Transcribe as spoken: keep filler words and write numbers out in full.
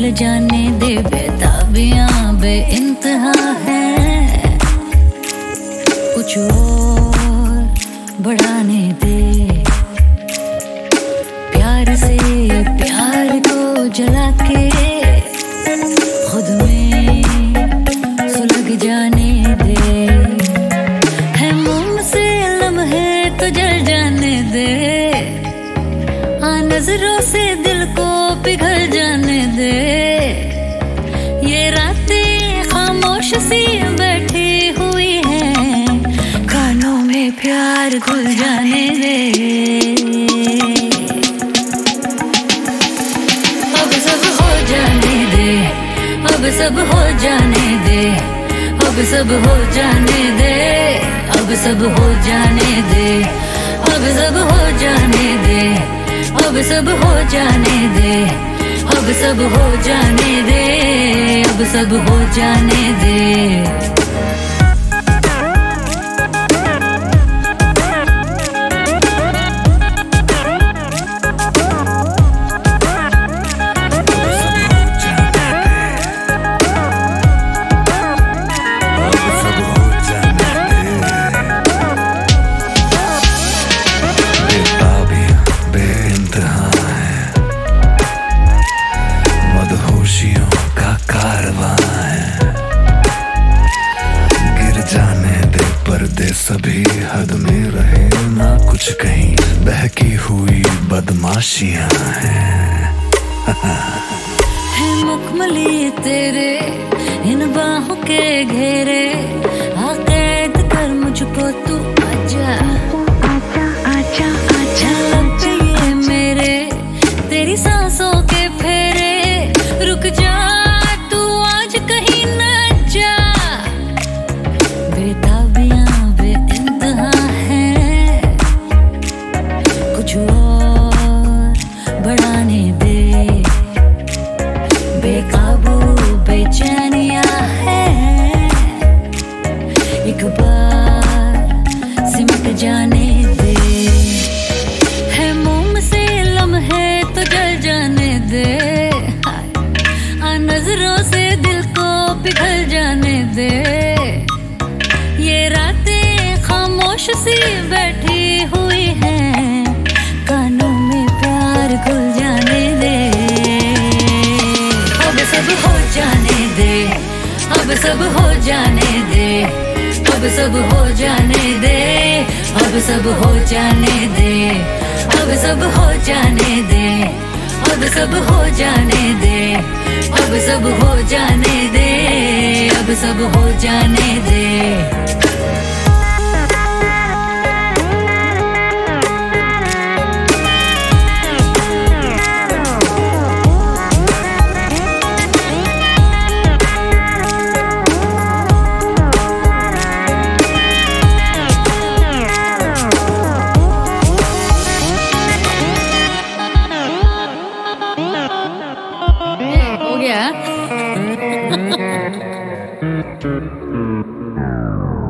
चल जाने दे, बेताबियां बे इंतहा है, कुछ और बढ़ाने दे। प्यार से प्यार को जला के खुद में सुलग जाने दे। है मुंह से लम्हे तो जल जाने दे, आ नजरों से दिल को पिघल जाने दे। ये रातें खामोश सी बैठी हुई हैं, कानों में प्यार घुल जाने दे। अब सब हो जाने दे, अब सब हो जाने दे, अब सब हो जाने दे, अब सब हो जाने दे, अब सब हो जाने दे, अब सब हो जाने दे, अब सब हो जाने दे, अब सब हो जाने दे। सभी हद में रहे ना कुछ कहीं, बहकी हुई बदमाशियां हैं। है मुकमली तेरे इन बाहों के घेरे, आ कैद कर मुझको तू, आजा आजा आजा आजा। लब पे ये मेरे तेरी सांसों के फेरे, रुक जा तू आज कहीं न जा। बेताबियां बढ़ाने दे, बेकाबू बेचैनिया है, एक बार सिमट जाने दे। है मोम से लम्हे तो जल जाने दे, आ नजरों से दिल को पिघल जाने दे। ये रातें खामोश सी बैठी हुई हैं, कानों में प्यार घुल जाने दे। अब सब हो जाने दे, अब सब हो जाने दे, अब सब हो जाने दे, अब सब हो जाने दे, अब सब हो जाने दे, अब सब हो जाने दे, अब सब हो जाने दे, अब सब हो जाने दे। हो गया।